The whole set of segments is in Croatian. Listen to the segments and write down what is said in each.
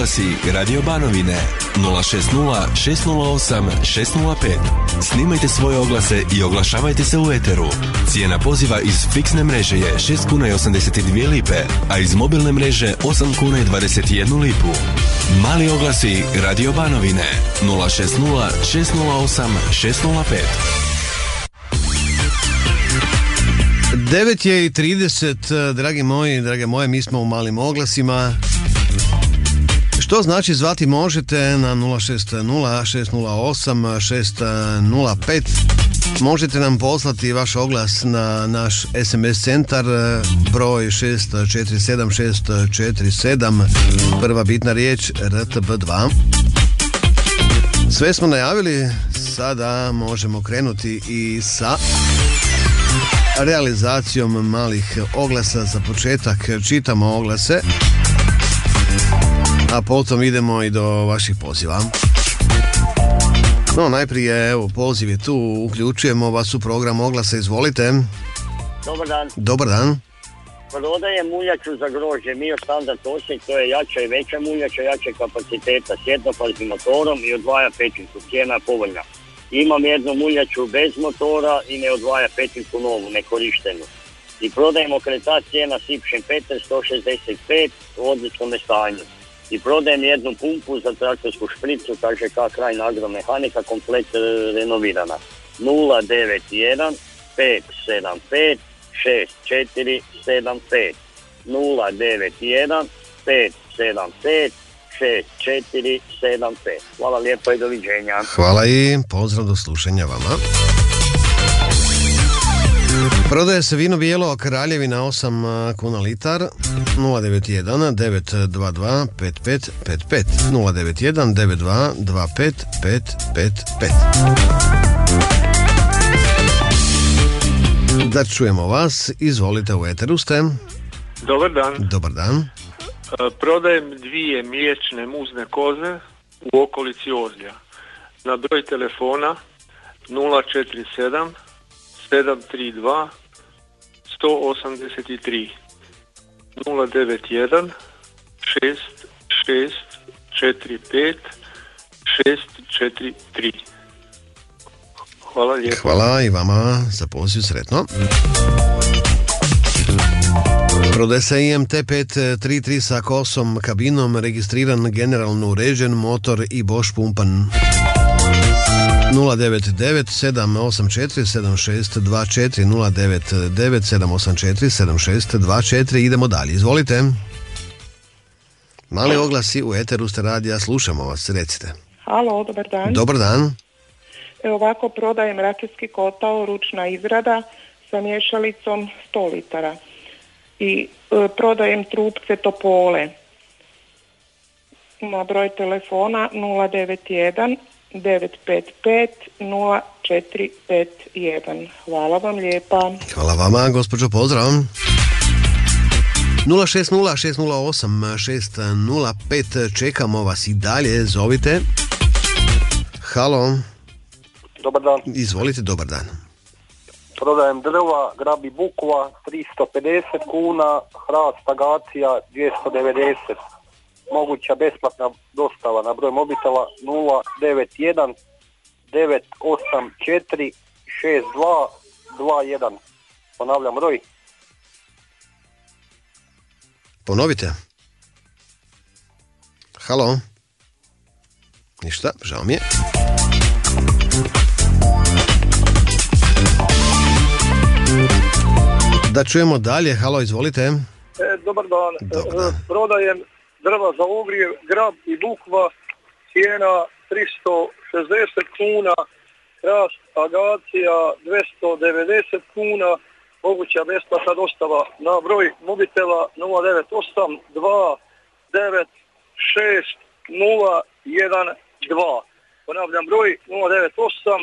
oglasi Radio Banovine 060 608 605. Snimajte svoje oglase i oglašavajte se u eteru. Cijena poziva iz fiksne mreže je 6 kuna i 82 lipe, a iz mobilne mreže 8 kuna i 21 lipu. Mali oglasi Radio Banovine 060 608 605. 9:30, dragi moji, drage moje, mi smo u malim oglasima. Što znači zvati možete na 060 608 605. Možete nam poslati vaš oglas na naš SMS centar, broj 647647, prva bitna riječ RTB2. Sve smo najavili, sada možemo krenuti i sa realizacijom malih oglasa. Za početak čitamo oglase, a potom idemo i do vaših poziva. No, najprije, evo, poziv je tu, uključujemo vas u program oglasa, izvolite. Dobar dan. Dobar dan. Prodajem muljaču za grožđe Mio Standard Osijek, to je jača i veća muljača, jače kapaciteta s jednofaznim motorom i odvaja pećinku, cijena je povoljna. Imam jednu muljaču bez motora i ne odvaja pećinku novu, nekorištenu. I prodajem okretač cijena Sipšen Peter 165 u odličnom stanju. I prodajem jednu pumpu za traktorsku špricu, kaže Krajina agromehanika, komplet renovirana. 091 575 6475 091 575 6475. Hvala lijepo i doviđenja. Hvala i pozdrav, do slušanja vama. Prodaje se vino bijelo Kraljevina 8 kuna litar 091 922 5555 091 922 5555. Da čujemo vas, izvolite, u eteru ste. Dobar dan. Dobar dan. Prodajem 2 mliječne muzne koze u okolici Ozlja. Na broj telefona 047 732 183 091 6645 643. Hvala lijepo. Hvala i vama za poziv, sretno. Prodaje se IMT 533 sa kosom, kabinom, registriran, generalno uređen, motor i Bosch pumpan. 099 784 7624 099 784 7624. Idemo dalje, izvolite. Mali oglasi, u eteru ste radija, slušamo vas, recite. Halo, dobar dan. Dobar dan. Evo ovako, prodajem raketski kotao, ručna izrada sa mješalicom 100 litara. I prodajem trupce Topole. Na broj telefona 091 955 0451. Hvala vam lijepa. Hvala vama, gospođo, pozdrav. 060 608 605. Čekamo vas i dalje, zovite. Halo. Dobar dan. Izvolite, dobar dan. Prodajem drva, grab i bukva 350 kuna, hrast agacija 290. Moguća besplatna dostava na broj mobitela 091 984 6221. Ponavljam broj. Ponovite. Halo. Ništa, žao mi je. Da čujemo dalje. Halo, izvolite. Dobar dan. Dobar dan. Prodajem drva za ogrjev, grab i bukva, cijena 360 kuna, hrast agacija 290 kuna, moguća besplatna dostava na broj mobitela 098 296 012. Ponavljam broj 098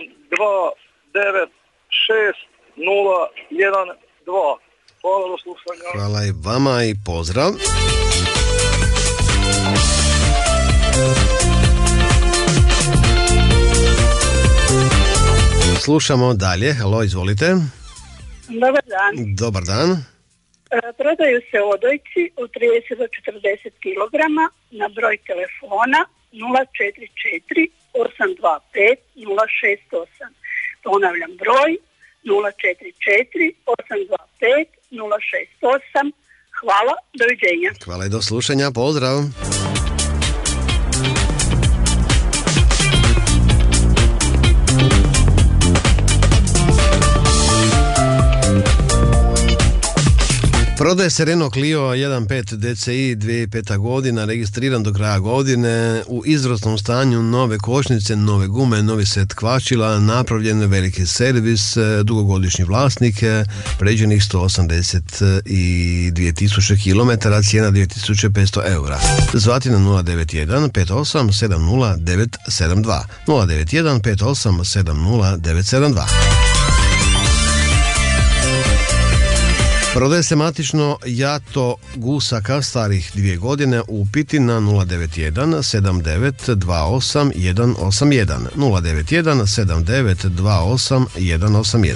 296 012. Hvala, do slušanja. Hvala i vama i pozdrav. Slušamo dalje. Halo, izvolite. Dobar dan. Dobar dan. Prodaju se odojci od 30 do 40 kg na broj telefona 044 825 068. Ponavljam broj 044 825 068. Hvala, doviđenja. Hvala i do slušanja, pozdrav. Prodaje se Renault Clio 1.5 DCI 2005. godina, registriran do kraja godine, u izvrsnom stanju, nove kočnice, nove gume, novi set kvačila, napravljen veliki servis, dugogodišnji vlasnik, pređenih 182.000 km, cijena 2.500 eura. Zvati na 091 58 70 972 091 58 70 972. Prodaje se matično jato gusaka starih 2 godine u Piti na 091 79 28 181 091 79 28 181.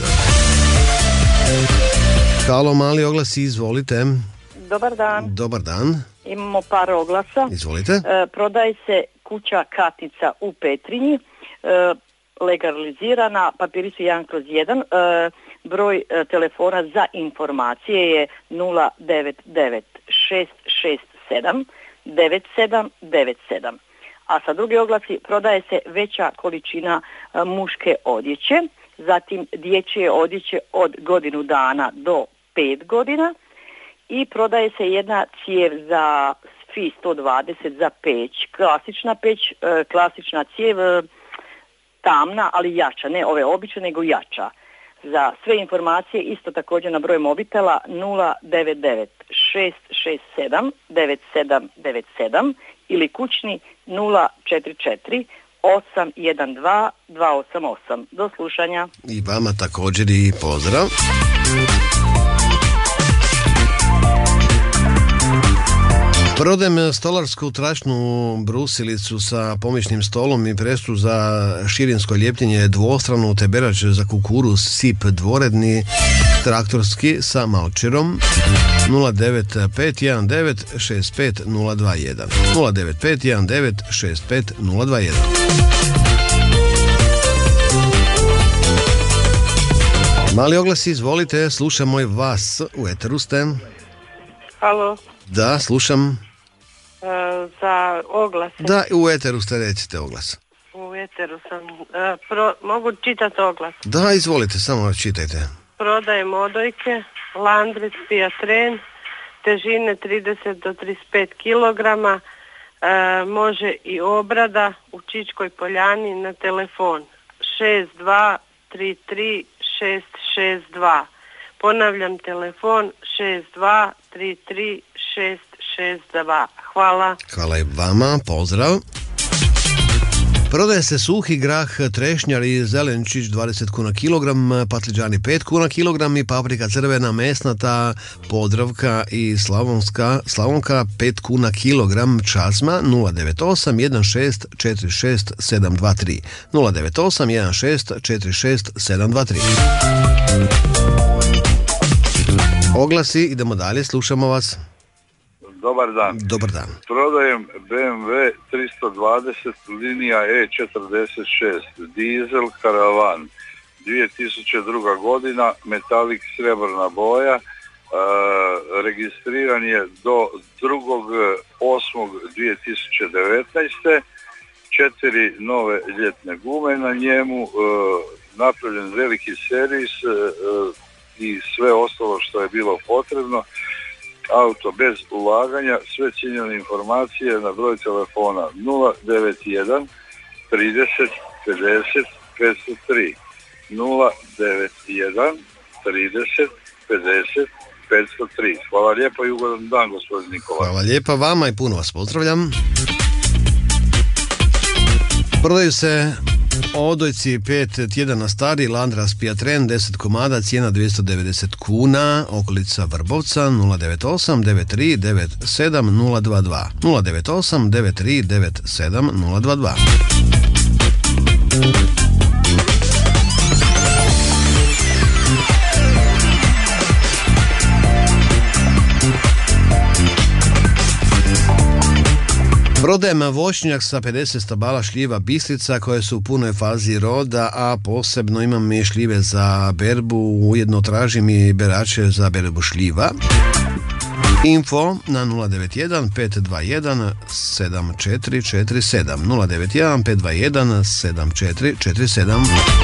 Halo, mali oglasi, izvolite. Dobar dan. Dobar dan. Imamo par oglasa. Izvolite. Prodaje se kuća Katica u Petrinji, legalizirana, papiri su 1/1. Broj telefona za informacije je 099 667 9797. A sa druge oglasi prodaje se veća količina muške odjeće, zatim dječje odjeće od godinu dana do 5 godina i prodaje se jedna cijev za FI 120 za peć, klasična cijev, tamna, ali jača, ne ove obične, nego jača. Za sve informacije isto također na broj mobitela 099 667 9797 ili kućni 044 812 288. Do slušanja. I vama također i pozdrav. Prodajem stolarsku tračnu brusilicu sa pomoćnim stolom i presu za širinsko ljepljenje dvostranu te berač za kukuruz sip dvoredni traktorski sa malčirom 09519 65021 09519 65021. Mali oglasi, izvolite, slušamo i vas, u eteru ste. Halo. Da, slušam. Za oglase. Da, u eteru ste, recite oglas. U eteru sam. Mogu čitati oglas? Da, izvolite, samo čitajte. Prodajem odojke, Landris Piatren, težine 30 do 35 kg, može i obrada u Čičkoj Poljani na telefon 6233 662. Ponavljam telefon 6233 662. Hvala. Hvala i vama, pozdrav. Prodaje se suhi grah, trešnjar i zelenčić 20 kuna kilogram, patliđani 5 kuna kilogram i paprika crvena, mesnata, podravka i slavonka 5 kuna kilogram, čazma 098 16 46 723 098 16 46 723. Oglasi, idemo dalje, slušamo vas. Dobar dan. Dobar dan. Prodajem BMW 320 linija E46, dizel karavan, 2002. godina, metalik srebrna boja, registriran je do 2.8.2019. 4 nove ljetne gume na njemu, napravljen veliki servis i sve ostalo što je bilo potrebno. Auto bez ulaganja, sve ciljane informacije na broj telefona 091 30 50 503 091 30 50 503. Hvala lijepo i ugodan dan, gospodin Nikola. Hvala lijepa vama i puno vas pozdravljam. Prodaju se odojci 5 tjedana stari, Landras Piatren 10 komada, cijena 290 kuna, okolica Vrbovca 098 93 97 022 098 93 97 022. Prodajem voćnjak sa 50 stabala šljiva Bistrica koje su u punoj fazi roda, a posebno imam i šljive za berbu, ujedno tražim i berače za berbu šljiva. Info na 091 521 7447 091 521 7447.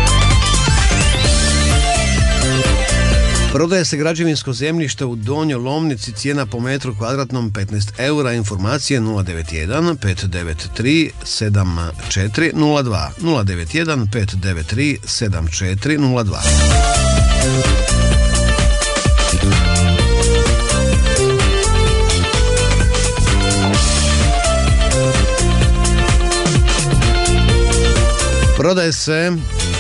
Prodaje se građevinsko zemljište u Donjoj Lomnici, cijena po metru kvadratnom 15 eura, informacije 091 593 7402 091 593 7402. Prodaje se,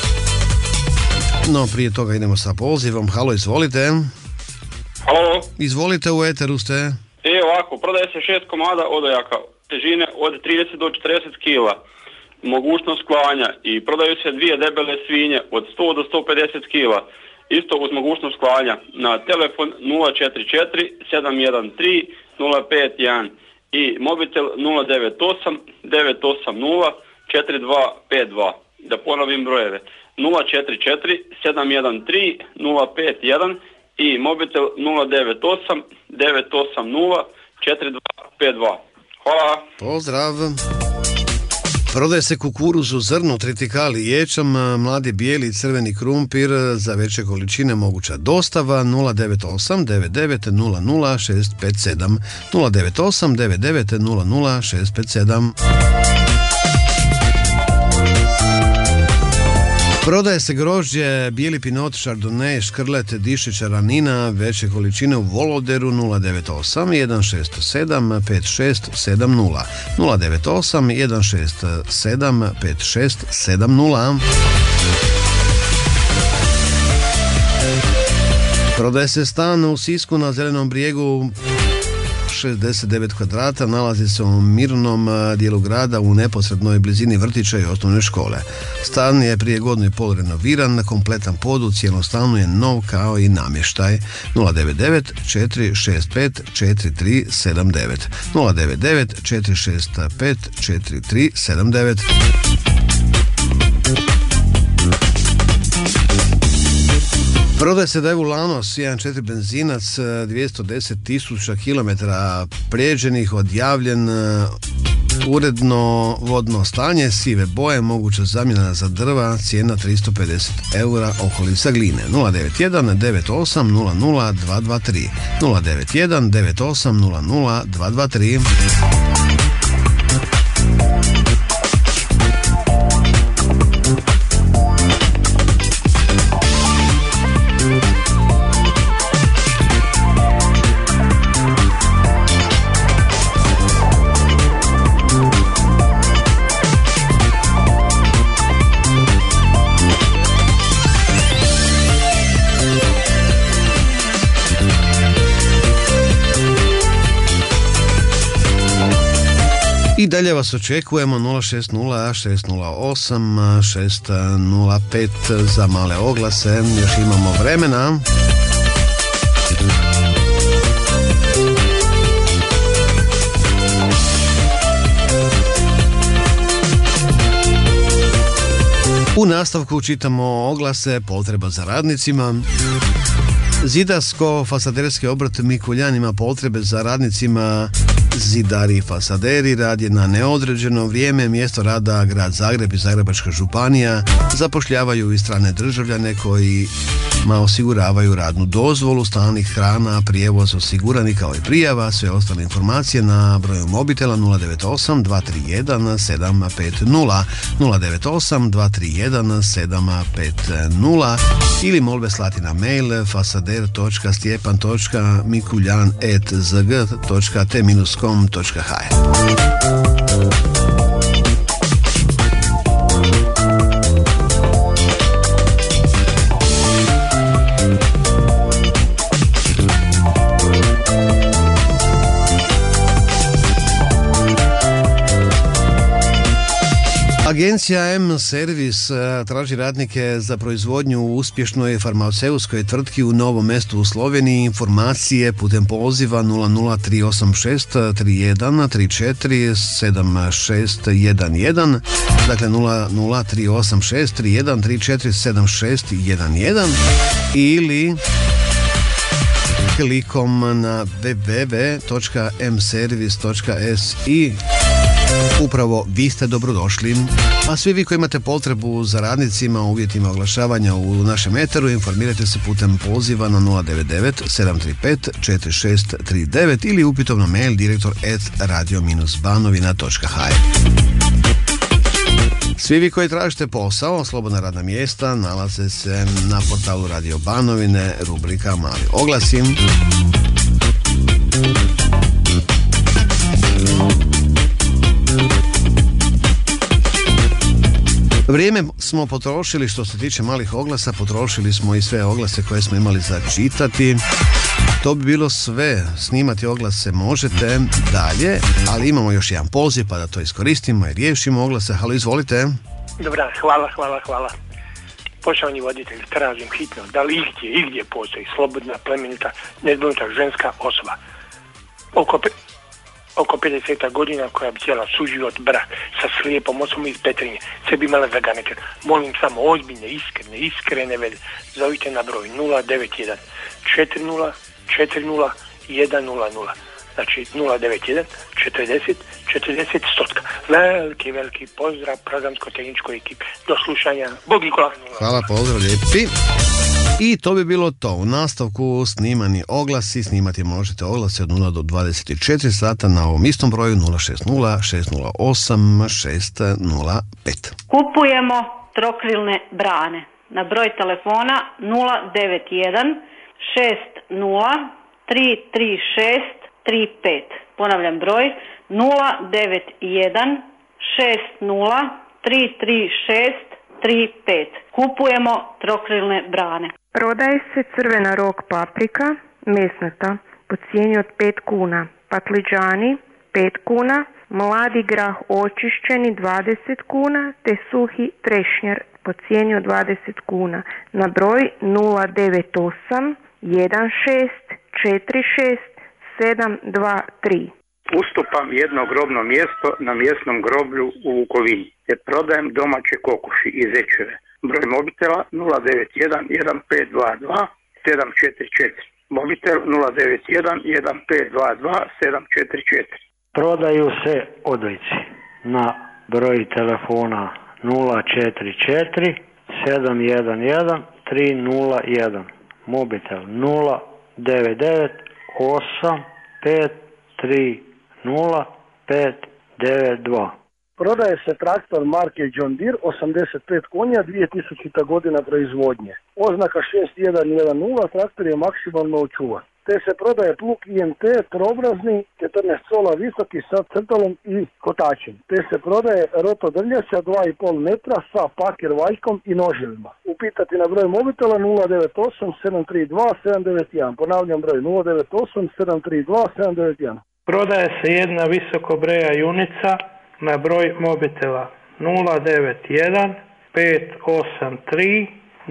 no prije toga idemo sa pozivom. Halo, izvolite. Halo. Izvolite, u eteru ste. Ovako, prodaje se 6 komada odojaka, težine od 30 do 40 kila, mogućnost klanja, i prodaju se 2 debele svinje od 100 do 150 kila, isto uz mogućnost klanja, na telefon 044 713 051 i mobitel 098 980 4252. Da ponovim brojeve, 044 713 051 i mobitel 098 980 4252. Hvala. Pozdrav. Prodaje se kukuruz u zrnu, tritikali, ječam, mladi bijeli i crveni krumpir, za veće količine moguća dostava 098 99 00 657 098 99 00 657. Prodaje se grožđe, bijeli pinot, šardonnay, škrlet, dišeća, ranina, veće količine u Voloderu 098 167 5670 098 167 5670. Prodaje se stan u Sisku na Zelenom brijegu, 69 kvadrata, nalazi se u mirnom dijelu grada u neposrednoj blizini vrtića i osnovne škole. Stan je prije godinu i pol renoviran, kompletan pod u cijelom stanu je nov kao i namještaj. 099 465 4379 099 465 4379. Prodaje se Daewoo Lanos 1.4 benzinac, 210.000 km prijeđenih, odjavljen, uredno vodno stanje, sive boje, moguća zamjena za drva, cijena 350 eura, okolica Gline. 091 98 00 223 091 98 00 223. I dalje vas očekujemo 060 608 605 za male oglase, još imamo vremena. U nastavku čitamo oglase, potreba za radnicima. Zidarsko-fasaderski obrt Mikuljan ima potrebe za radnicima. Zidari i fasaderi, rad je na neodređeno vrijeme, mjesto rada Grad Zagreb i Zagrebačka županija, zapošljavaju i strane državljane koji osiguravaju radnu dozvolu, stalnih hrana, prijevoz osigurani kao i prijava. Sve ostale informacije na broju mobitela 098 231 750 098 231 750 ili molbe slati na mail fasader.stjepan.mikuljan@zg.t-com.hr. Agencija M-Servis traži radnike za proizvodnju u uspješnoj farmaceutskoj tvrtki u Novom Mestu u Sloveniji. Informacije putem poziva 00386 31 34 7611, dakle 00386 31 34 7611 ili klikom na www.mservis.si. Upravo vi ste dobrodošli, a svi vi koji imate potrebu za radnicima u uvjetima oglašavanja u našem eteru, informirajte se putem poziva na 099 735 4639 ili upitom na mail direktor@radio-banovina.hr. Svi vi koji tražite posao, slobodna radna mjesta nalaze se na portalu Radio Banovine, rubrika Mali oglasi. Vrijeme smo potrošili što se tiče malih oglasa, potrošili smo i sve oglase koje smo imali za čitati. To bi bilo sve, snimati oglase možete dalje, ali imamo još jedan poziv pa da to iskoristimo i riješimo oglase. Halo, izvolite. Dobra, hvala. Poštovani voditelj, tražim hitno, da li igdje postoji slobodna, plemenita, nezbrinuta ženska osoba oko 50 godina koja bi htjela suživot brak sa slijepom osobom iz Petrinje, sve bi imala zaganete. Molim samo ozbiljne, iskrene veze. Zovite na broj 091 40 40 100. Znači 091 40 40 100. Veliki pozdrav programsko-tehničkoj ekipi. Do slušanja. Bog Nikola. Hvala, pozdrav, lijepi. I to bi bilo to. U nastavku snimani oglasi. Snimati možete oglase od 0 do 24 sata na ovom istom broju 060 608 605. Kupujemo trokrilne brane. Na broj telefona 091 60 336 35. Ponavljam broj 091 60 336 35. Kupujemo trokrilne brane. Prodaje se crvena rog paprika, mesnata, po cijeni od 5 kuna, patliđani 5 kuna, mladi grah očišćeni 20 kuna, te suhi trešnjer po cijeni od 20 kuna. Na broj 098 16 46 723. Ustupam jedno grobno mjesto na mjesnom groblju u Vukovini, te prodajem domaće kokoši i zečeve. Broj mobitela 091 1522 744. Mobitel 091 1522 744. Prodaju se odojci na broj telefona 044 711 301. Mobitel 099 85 30592. Prodaje se traktor marke John Deere 85 konja 2000. godina proizvodnje. Oznaka 6110, traktor je maksimalno očuvan. Te se prodaje plug IMT trobrazni 14 sola visoki sa crtalom i kotačem. Te se prodaje rotodrljača 2,5 metra sa paker valjkom i nožilima. Upitati na broj mobitela 098 732 791. Ponavljam broj 098 732 791. Prodaje se jedna visokobreja junica na broj mobitela 091 583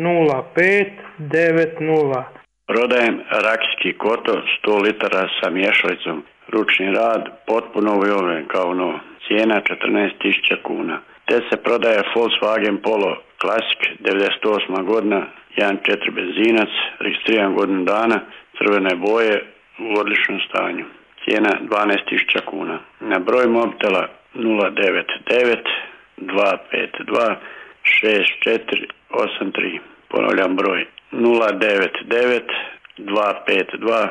0590. Prodajem rakijski koto 100 litara sa miješalicom. Ručni rad, potpuno ujoven kao novo. Cijena 14.000 kuna. Te se prodaje Volkswagen Polo Classic 98. godina, 1.4 benzinac, registriran godinu dana, crvene boje u odličnom stanju. Cijena 12.000 kuna. Na broj mobitela 099 252 6483. Ponavljam broj 099 252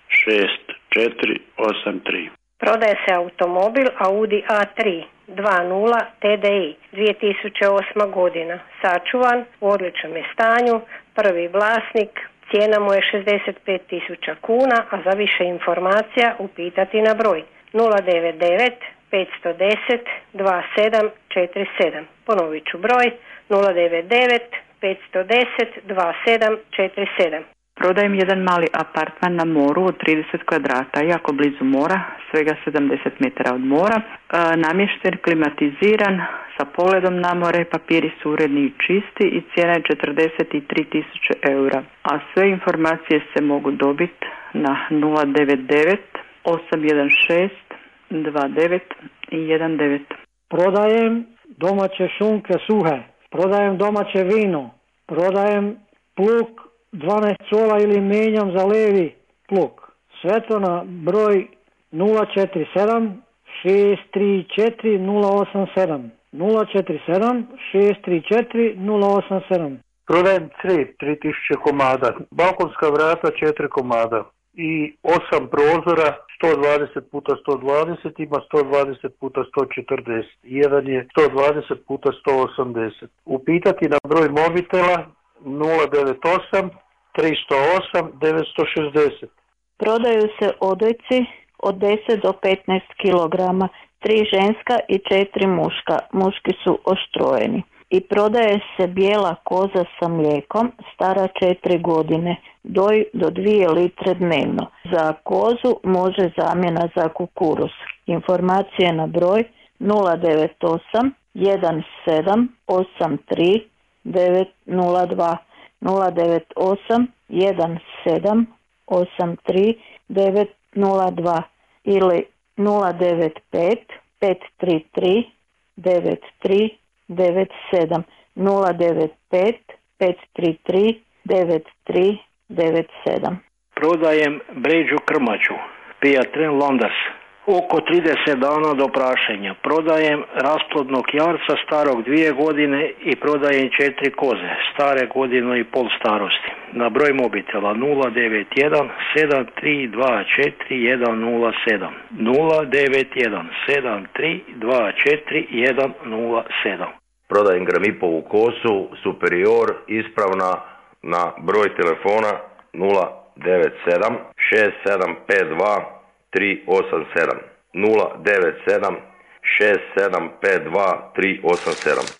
6483. Prodaje se automobil Audi A3 2.0 TDI 2008. godina. Sačuvan, u odličnom je stanju, prvi vlasnik, cijena mu je 65.000 kuna, a za više informacija upitati na broj 099 510 2747. Ponovit ću broj 099 510 2747. Prodajem jedan mali apartman na moru od 30 kvadrata, jako blizu mora, svega 70 metara od mora, namješten, klimatiziran, sa pogledom na more, papiri su uredni i čisti i cijena je 43.000 eura. A sve informacije se mogu dobiti na 099 816 2919. Prodajem domaće šunke suhe, prodajem domaće vino, prodajem pluk 12 cola ili menjam za levi pluk. Sve to na broj 047 634 087. 047 634 087. Prodajem crep 3000 komada, balkonska vrata 4 komada i 8 prozora 120 x 120, ima 120 x 140. Jedan je 120 x 180. Upitati na broj mobitela 098 308 960. Prodaju se odojci od 10 do 15 kg, 3 ženska i 4 muška. Muški su oštrojeni. I prodaje se bijela koza sa mlijekom, stara 4 godine, doji do 2 litre dnevno. Za kozu može zamjena za kukuruz. Informacije na broj 098 17 83 902. 098 17 83 902 ili 095 533 93 97. 095 533 93 97. Prodajem bređu krmaču, Piatren Londas, oko 30 dana do prašenja. Prodajem rasplodnog jarca starog 2 godine i prodajem 4 koze, stare godinu i pol starosti. Na broj mobitela 091 7324 107. 091 7324 107. Prodajem gramipovu kosu Superior ispravna na broj telefona 097 6752 387. 097 6752 387.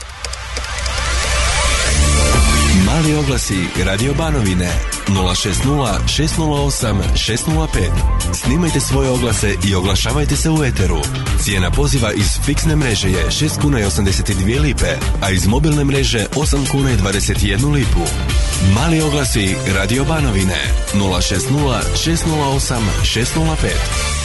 Mali oglasi Radio Banovine 060 608 605. Snimajte svoje oglase i oglašavajte se u eteru. Cijena poziva iz fiksne mreže je 6 kuna i 82 lipe, a iz mobilne mreže 8 kuna i 21 lipu. Mali oglasi Radio Banovine 060 608 605.